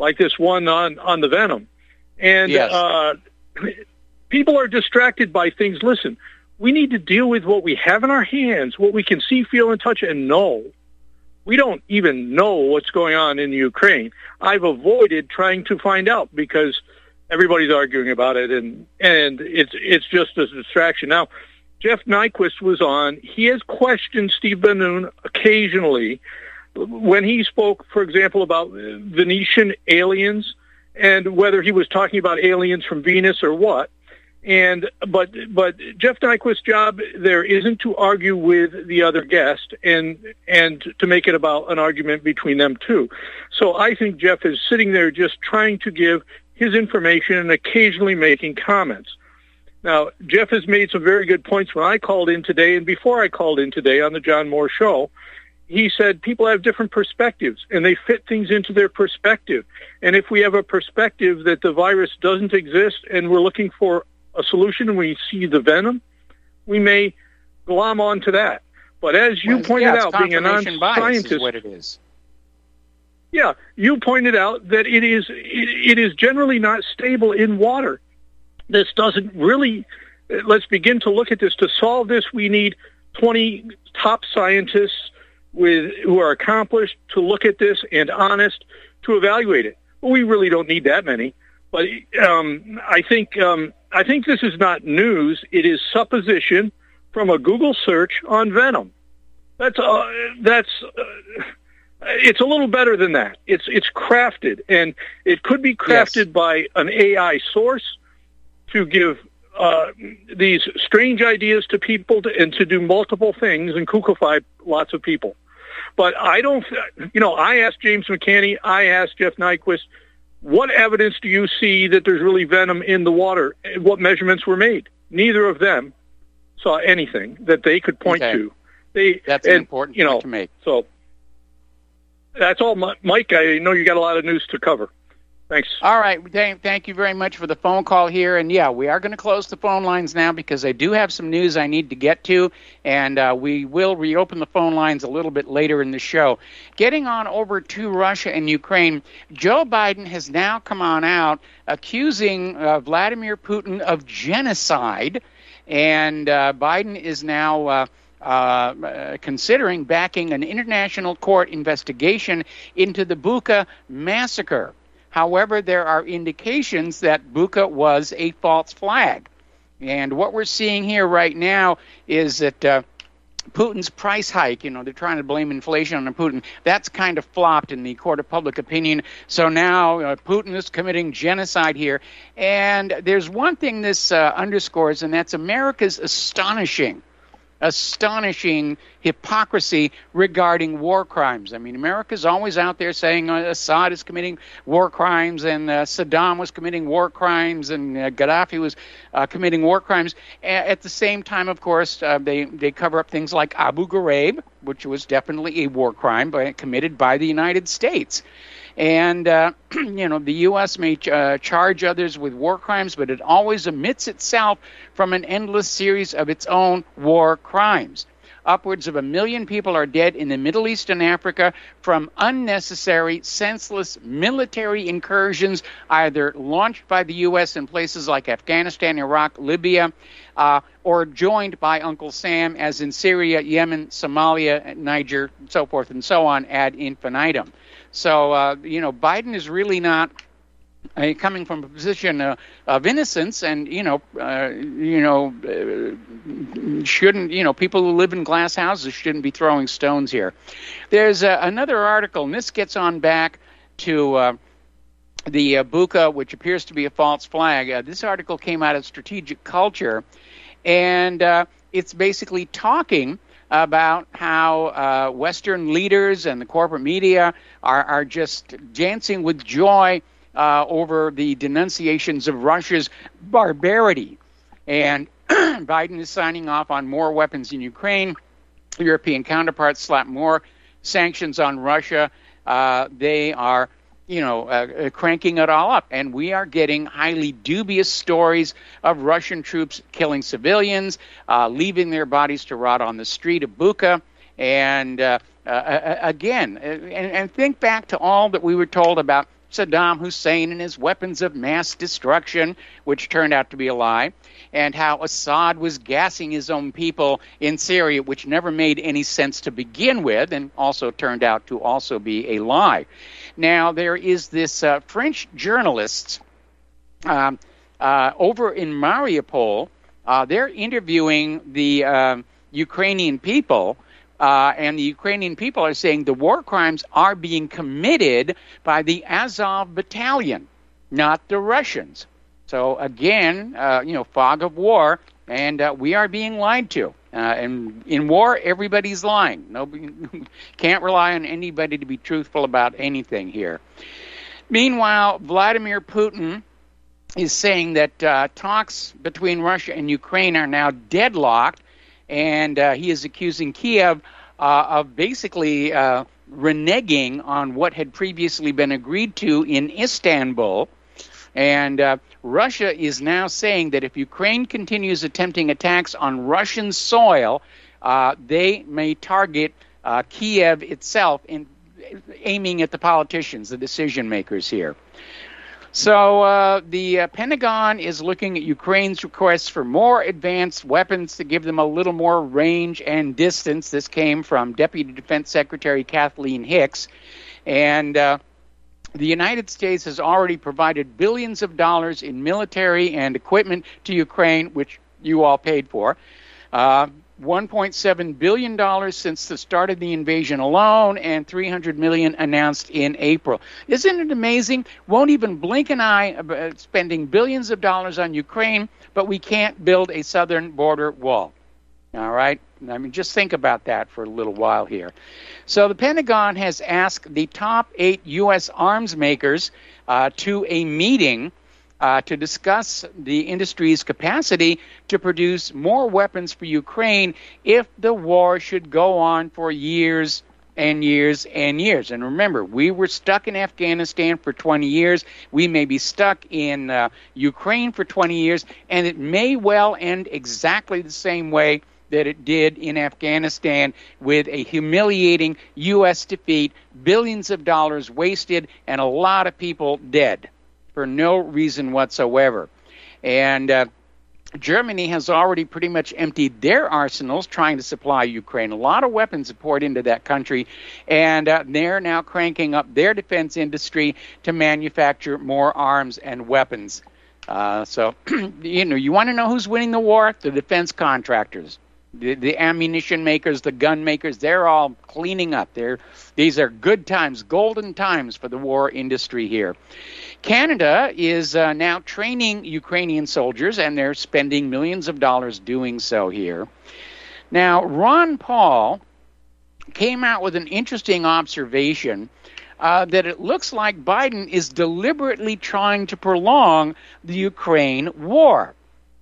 on the Venom. And yes. People are distracted by things. Listen, we need to deal with what we have in our hands, what we can see, feel, and touch, and know. We don't even know what's going on in Ukraine. I've avoided trying to find out because everybody's arguing about it, and it's just a distraction. Now, Jeff Nyquist was on. He has questioned Steve Bannon occasionally when he spoke, for example, about Venetian aliens, and whether he was talking about aliens from Venus or what. But Jeff Nyquist's job there isn't to argue with the other guest and to make it about an argument between them two. So I think Jeff is sitting there just trying to give his information and occasionally making comments. Now, Jeff has made some very good points when I called in today and before I called in today on the John Moore Show. He said people have different perspectives, and they fit things into their perspective. And if we have a perspective that the virus doesn't exist and we're looking for a solution and we see the venom, we may glom on to that. But as you pointed out, being a non-scientist, is what it is. Yeah, you pointed out that it is generally not stable in water. This doesn't really, let's begin to look at this. To solve this, we need 20 top scientists who are accomplished to look at this and honest to evaluate it. Well, we really don't need that many, but I think this is not news. It is supposition from a Google search on venom. It's a little better than that. It's crafted, and it could be crafted by an AI source to give these strange ideas to people and to do multiple things and kukify lots of people. But I don't, I asked James McCanney, I asked Jeff Nyquist, what evidence do you see that there's really venom in the water? What measurements were made? Neither of them saw anything that they could point to. That's an important point to make. So that's all, Mike. I know you got a lot of news to cover. Thanks. All right. Thank you very much for the phone call here. And, yeah, we are going to close the phone lines now because I do have some news I need to get to, and we will reopen the phone lines a little bit later in the show. Getting on over to Russia and Ukraine, Joe Biden has now come on out accusing Vladimir Putin of genocide, and Biden is now considering backing an international court investigation into the Bucha massacre. However, there are indications that Bucha was a false flag. And what we're seeing here right now is that Putin's price hike, they're trying to blame inflation on Putin, that's kind of flopped in the court of public opinion. So now Putin is committing genocide here. And there's one thing this underscores, and that's America's astonishing astonishing hypocrisy regarding war crimes. I mean, America's always out there saying Assad is committing war crimes, and Saddam was committing war crimes, and Gaddafi was committing war crimes. At the same time, of course, they cover up things like Abu Ghraib, which was definitely a war crime committed by the United States. And, the U.S. may charge others with war crimes, but it always omits itself from an endless series of its own war crimes. Upwards of 1 million people are dead in the Middle East and Africa from unnecessary, senseless military incursions, either launched by the U.S. in places like Afghanistan, Iraq, Libya, or joined by Uncle Sam, as in Syria, Yemen, Somalia, Niger, so forth and so on, ad infinitum. So, Biden is really not coming from a position of innocence, and, shouldn't, people who live in glass houses shouldn't be throwing stones here. There's another article, and this gets on back to the Buka, which appears to be a false flag. This article came out of Strategic Culture, and it's basically talking about how Western leaders and the corporate media are just dancing with joy over the denunciations of Russia's barbarity. And Biden is signing off on more weapons in Ukraine. European counterparts slap more sanctions on Russia. They are cranking it all up. And we are getting highly dubious stories of Russian troops killing civilians, leaving their bodies to rot on the street of Bucha. And again, and think back to all that we were told about Saddam Hussein and his weapons of mass destruction, which turned out to be a lie, and how Assad was gassing his own people in Syria, which never made any sense to begin with, and also turned out to also be a lie. Now, there is this French journalist over in Mariupol. They're interviewing the Ukrainian people, and the Ukrainian people are saying the war crimes are being committed by the Azov battalion, not the Russians. So again, fog of war, and we are being lied to. And in war, everybody's lying. Nobody can't rely on anybody to be truthful about anything here. Meanwhile, Vladimir Putin is saying that talks between Russia and Ukraine are now deadlocked, and he is accusing Kiev of basically reneging on what had previously been agreed to in Istanbul. And Russia is now saying that if Ukraine continues attempting attacks on Russian soil, they may target Kiev itself, aiming at the politicians, the decision makers here. So the Pentagon is looking at Ukraine's requests for more advanced weapons to give them a little more range and distance. This came from Deputy Defense Secretary Kathleen Hicks. And the United States has already provided billions of dollars in military and equipment to Ukraine, which you all paid for. $1.7 billion since the start of the invasion alone, and $300 million announced in April. Isn't it amazing? Won't even blink an eye about spending billions of dollars on Ukraine, but we can't build a southern border wall. All right? I mean, just think about that for a little while here. So the Pentagon has asked the top 8 U.S. arms makers to a meeting to discuss the industry's capacity to produce more weapons for Ukraine if the war should go on for years and years and years. And remember, we were stuck in Afghanistan for 20 years. We may be stuck in Ukraine for 20 years, and it may well end exactly the same way that it did in Afghanistan, with a humiliating U.S. defeat, billions of dollars wasted, and a lot of people dead for no reason whatsoever. And Germany has already pretty much emptied their arsenals trying to supply Ukraine. A lot of weapons have poured into that country, and they're now cranking up their defense industry to manufacture more arms and weapons. So, you want to know who's winning the war? The defense contractors. The ammunition makers, the gun makers, they're all cleaning up. These are good times, golden times for the war industry here. Canada is now training Ukrainian soldiers, and they're spending millions of dollars doing so here. Now, Ron Paul came out with an interesting observation that it looks like Biden is deliberately trying to prolong the Ukraine war.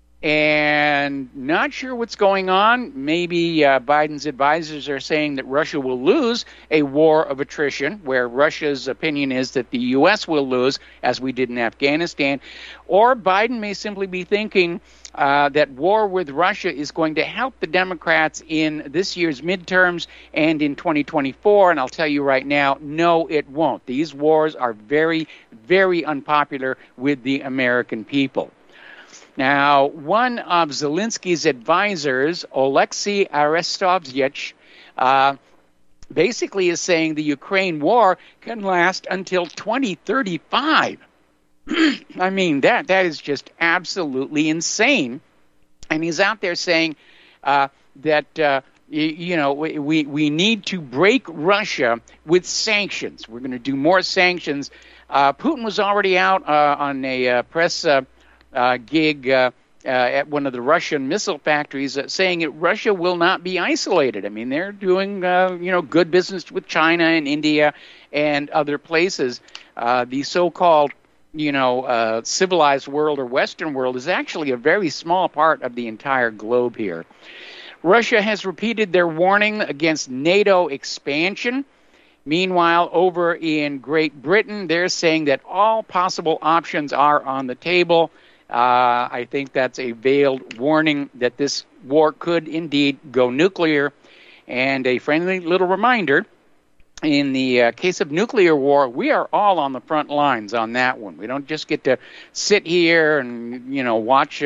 And not sure what's going on. Maybe Biden's advisors are saying that Russia will lose a war of attrition, where Russia's opinion is that the U.S. will lose, as we did in Afghanistan. Or Biden may simply be thinking that war with Russia is going to help the Democrats in this year's midterms and in 2024. And I'll tell you right now, no, it won't. These wars are very, very unpopular with the American people. Now, one of Zelensky's advisors, Oleksiy Arestovych, basically is saying the Ukraine war can last until 2035. I mean, that is just absolutely insane. And he's out there saying that, we need to break Russia with sanctions. We're going to do more sanctions. Putin was already out on a press gig at one of the Russian missile factories saying that Russia will not be isolated. I mean, they're doing, good business with China and India and other places. The so-called, civilized world or Western world is actually a very small part of the entire globe here. Russia has repeated their warning against NATO expansion. Meanwhile, over in Great Britain, they're saying that all possible options are on the table. I think that's a veiled warning that this war could indeed go nuclear. And a friendly little reminder, in the case of nuclear war, we are all on the front lines on that one. We don't just get to sit here and, watch,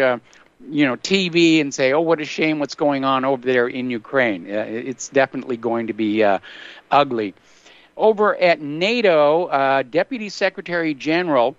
TV and say, oh, what a shame what's going on over there in Ukraine. It's definitely going to be ugly. Over at NATO, Deputy Secretary General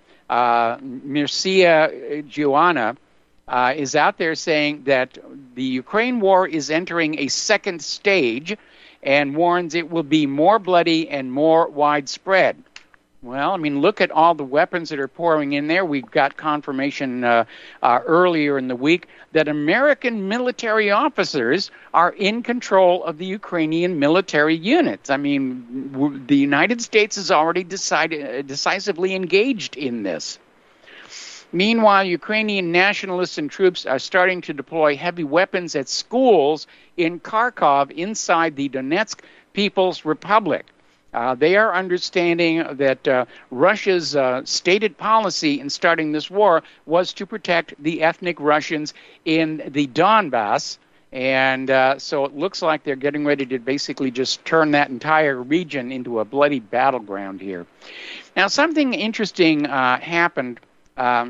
Mircea Joana is out there saying that the Ukraine war is entering a second stage and warns it will be more bloody and more widespread. Well, I mean, look at all the weapons that are pouring in there. We've got confirmation earlier in the week that American military officers are in control of the Ukrainian military units. I mean, the United States is already decisively engaged in this. Meanwhile, Ukrainian nationalists and troops are starting to deploy heavy weapons at schools in Kharkov inside the Donetsk People's Republic. They are understanding that Russia's stated policy in starting this war was to protect the ethnic Russians in the Donbass. And so it looks like they're getting ready to basically just turn that entire region into a bloody battleground here. Now, something interesting happened, and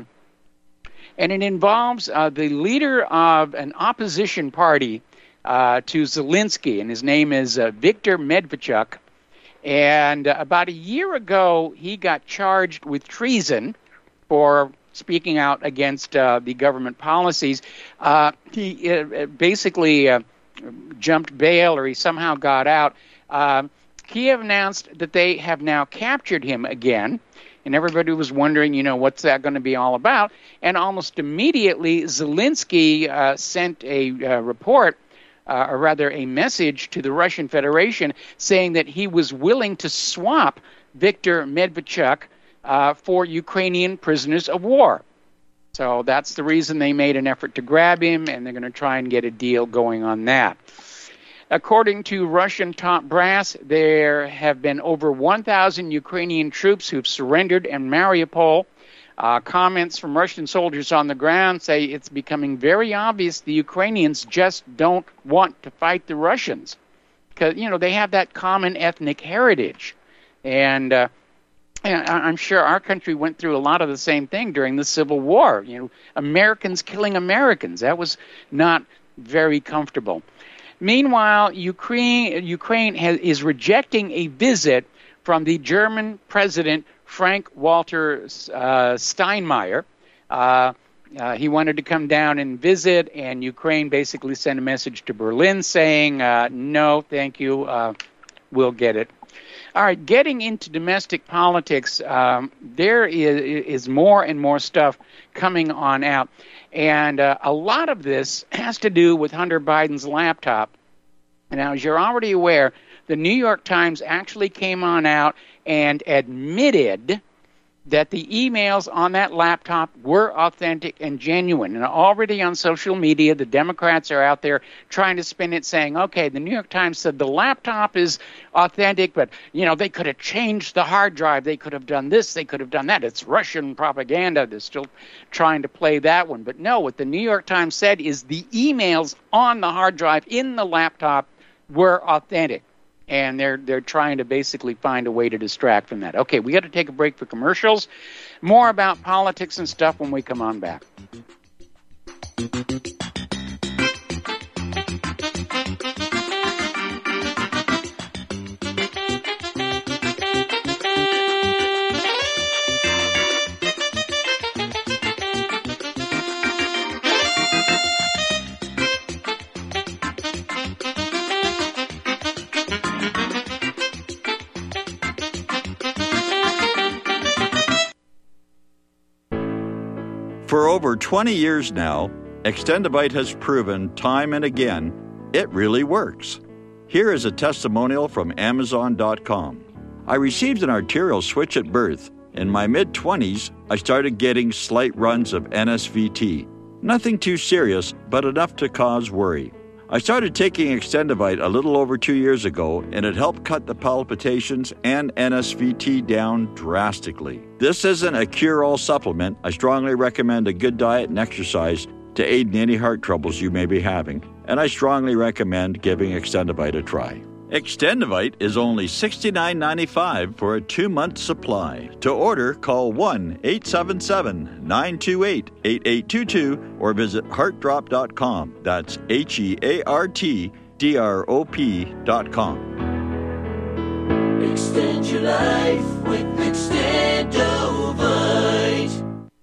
it involves the leader of an opposition party to Zelensky, and his name is Viktor Medvedchuk. And about a year ago, he got charged with treason for speaking out against the government policies. He basically jumped bail, or he somehow got out. Kiev announced that they have now captured him again, and everybody was wondering, what's that going to be all about? And almost immediately, Zelensky sent a report, or rather a message to the Russian Federation saying that he was willing to swap Viktor Medvedchuk for Ukrainian prisoners of war. So that's the reason they made an effort to grab him, and they're going to try and get a deal going on that. According to Russian top brass, there have been over 1,000 Ukrainian troops who've surrendered in Mariupol. Comments from Russian soldiers on the ground say it's becoming very obvious the Ukrainians just don't want to fight the Russians because, they have that common ethnic heritage. And I'm sure our country went through a lot of the same thing during the Civil War. Americans killing Americans. That was not very comfortable. Meanwhile, Ukraine is rejecting a visit from the German president, Frank-Walter Steinmeier. He wanted to come down and visit, and Ukraine basically sent a message to Berlin saying, no, thank you, we'll get it. All right, getting into domestic politics, there is more and more stuff coming on out. And a lot of this has to do with Hunter Biden's laptop. And now, as you're already aware, the New York Times actually came on out and admitted that the emails on that laptop were authentic and genuine. And already on social media, the Democrats are out there trying to spin it, saying, okay, the New York Times said the laptop is authentic, but, they could have changed the hard drive. They could have done this. They could have done that. It's Russian propaganda. They're still trying to play that one. But no, what the New York Times said is the emails on the hard drive in the laptop were authentic. And they're trying to basically find a way to distract from that. Okay, we got to take a break for commercials. More about politics and stuff when we come on back. For over 20 years now, Extendivite has proven time and again it really works. Here is a testimonial from Amazon.com. I received an arterial switch at birth. In my mid-20s, I started getting slight runs of NSVT. Nothing too serious, but enough to cause worry. I started taking Extendivite a little over 2 years ago, and it helped cut the palpitations and NSVT down drastically. This isn't a cure-all supplement. I strongly recommend a good diet and exercise to aid in any heart troubles you may be having, and I strongly recommend giving Extendivite a try. Extendivite is only $69.95 for a 2-month supply. To order, call 1-877-928-8822 or visit heartdrop.com. That's HEARTDROP.com. Extend your life with Extendovite.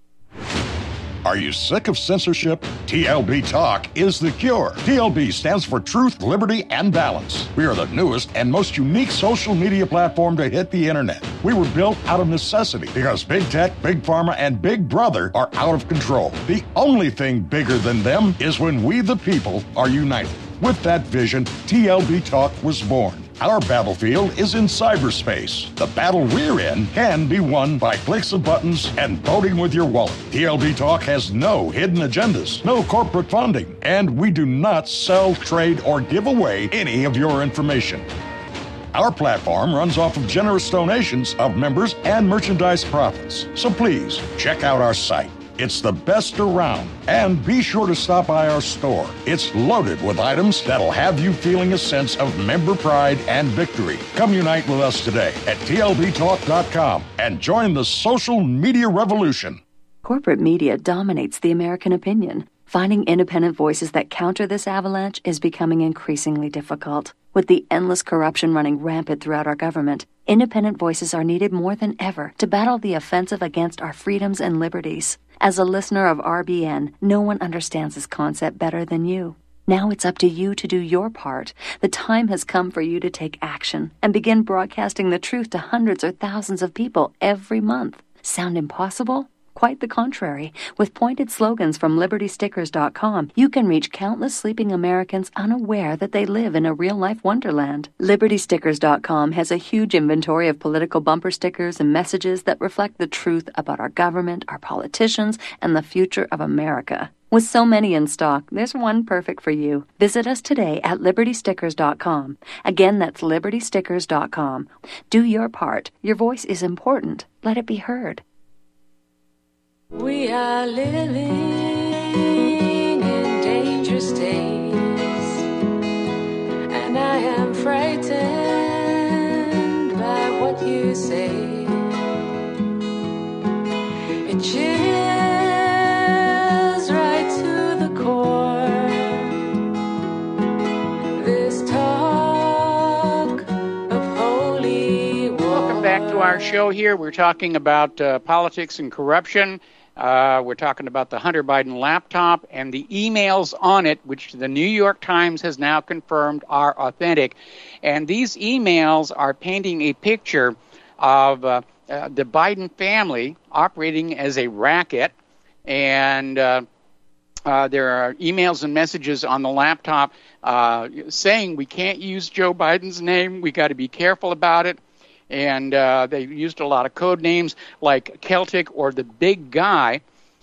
Are you sick of censorship? TLB Talk is the cure. TLB stands for Truth, Liberty, and Balance. We are the newest and most unique social media platform to hit the internet. We were built out of necessity because Big Tech, Big Pharma, and Big Brother are out of control. The only thing bigger than them is when we, the people, are united. With that vision, TLB Talk was born. Our battlefield is in cyberspace. The battle we're in can be won by clicks of buttons and voting with your wallet. TLB Talk has no hidden agendas, no corporate funding, and we do not sell, trade, or give away any of your information. Our platform runs off of generous donations of members and merchandise profits. So please, check out our site. It's the best around. And be sure to stop by our store. It's loaded with items that'll have you feeling a sense of member pride and victory. Come unite with us today at TLBTalk.com and join the social media revolution. Corporate media dominates the American opinion. Finding independent voices that counter this avalanche is becoming increasingly difficult. With the endless corruption running rampant throughout our government, independent voices are needed more than ever to battle the offensive against our freedoms and liberties. As a listener of RBN, no one understands this concept better than you. Now it's up to you to do your part. The time has come for you to take action and begin broadcasting the truth to hundreds or thousands of people every month. Sound impossible? Quite the contrary. With pointed slogans from LibertyStickers.com, you can reach countless sleeping Americans unaware that they live in a real-life wonderland. LibertyStickers.com has a huge inventory of political bumper stickers and messages that reflect the truth about our government, our politicians, and the future of America. With so many in stock, there's one perfect for you. Visit us today at LibertyStickers.com. Again, that's LibertyStickers.com. Do your part. Your voice is important. Let it be heard. We are living in dangerous days, and I am frightened by what you say. It chills right to the core. This talk of holy war. Welcome back to our show here. We're talking about politics and corruption. We're talking about the Hunter Biden laptop and the emails on it, which the New York Times has now confirmed are authentic. And these emails are painting a picture of the Biden family operating as a racket. And There are emails and messages on the laptop saying we can't use Joe Biden's name. We got to be careful about it. And they used a lot of code names like Celtic or the Big Guy.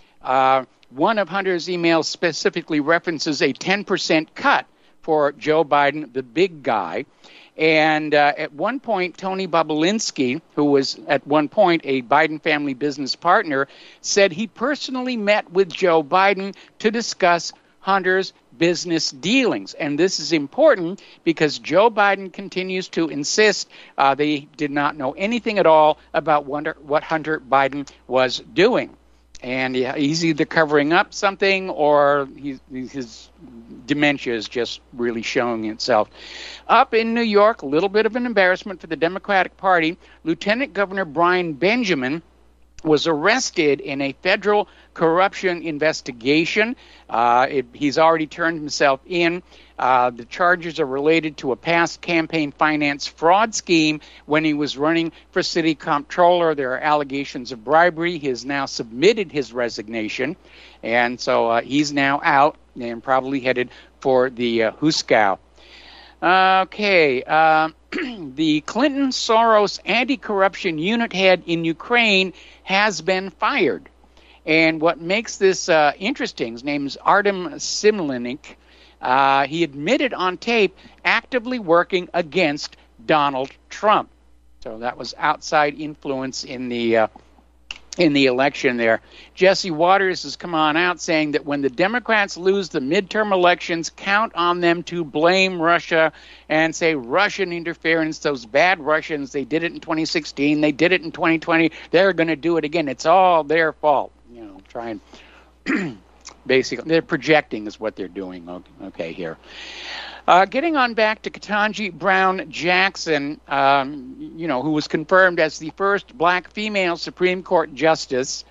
One of Hunter's emails specifically references a 10% cut for Joe Biden, the Big Guy. And at one point, Tony Bobulinski, who was at one point a Biden family business partner, said he personally met with Joe Biden to discuss Hunter's business dealings. And this is important because Joe Biden continues to insist they did not know anything at all about what Hunter Biden was doing. And he's either covering up something or his dementia is just really showing itself. Up in New York, a little bit of an embarrassment for the Democratic Party. Lieutenant Governor Brian Benjamin was arrested in a federal corruption investigation. He's already turned himself in. The charges are related to a past campaign finance fraud scheme when he was running for city comptroller. There are allegations of bribery. He has now submitted his resignation, and so he's now out and probably headed for the Huskow. Okay. The Clinton-Soros anti-corruption unit head in Ukraine has been fired. And what makes this interesting, his name is Artem Simlenik. He admitted on tape actively working against Donald Trump. So that was outside influence in the election there. Jesse Waters has come on out saying that when the Democrats lose the midterm elections, count on them to blame Russia and say Russian interference, those bad Russians, they did it in 2016, they did it in 2020, they're going to do it again. It's all their fault. You know, try and basically, they're projecting is what they're doing, okay, here. Getting on back to Ketanji Brown Jackson, who was confirmed as the first black female Supreme Court justice.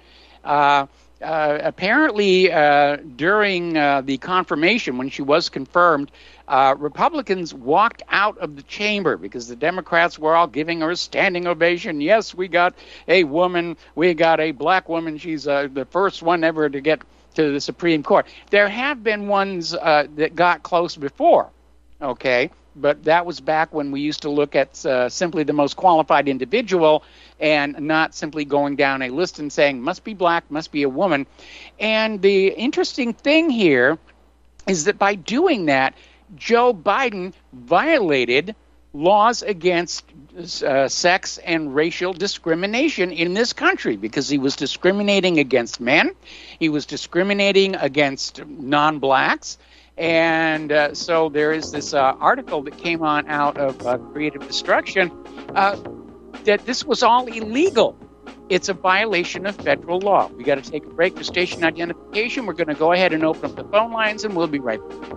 Apparently, during the confirmation, when she was confirmed, Republicans walked out of the chamber because the Democrats were all giving her a standing ovation. Yes, we got a woman. We got a black woman. She's the first one ever to get to the Supreme Court. There have been ones that got close before. Okay, but that was back when we used to look at simply the most qualified individual and not simply going down a list and saying, must be black, must be a woman. And the interesting thing here is that by doing that, Joe Biden violated laws against sex and racial discrimination in this country because he was discriminating against men, he was discriminating against non-blacks. And so there is this article that came on out of Creative Destruction that this was all illegal. It's a violation of federal law. We got to take a break for station identification. We're going to go ahead and open up the phone lines, and we'll be right back.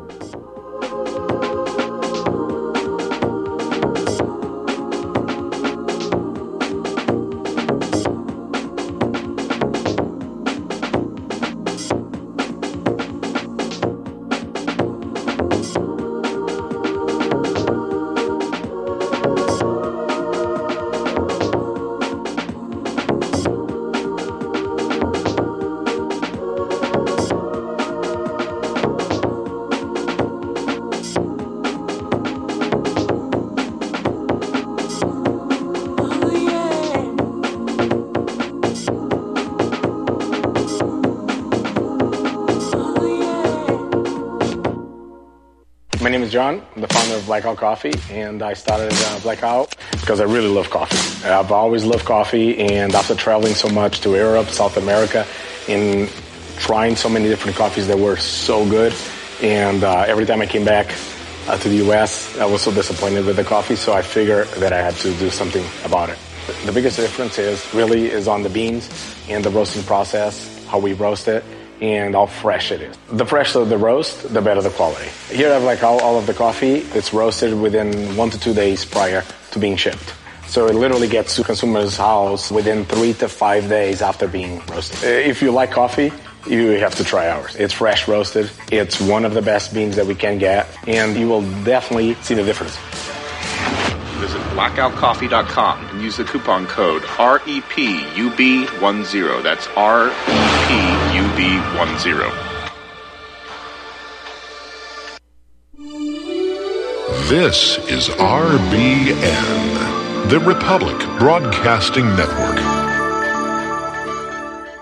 My name is John. I'm the founder of Blackout Coffee, and I started Blackout because I really love coffee. I've always loved coffee, and after traveling so much to Europe, South America, and trying so many different coffees that were so good, and every time I came back to the U.S., I was so disappointed with the coffee, so I figured that I had to do something about it. The biggest difference is on the beans and the roasting process, how we roast it, and how fresh it is. The fresher the roast, the better the quality. Here I have all of the coffee. It's roasted within 1 to 2 days prior to being shipped. So it literally gets to consumer's house within 3 to 5 days after being roasted. If you like coffee, you have to try ours. It's fresh roasted. It's one of the best beans that we can get, and you will definitely see the difference. Visit blackoutcoffee.com and use the coupon code REPUB10. That's REPUB10. This is RBN, the Republic Broadcasting Network.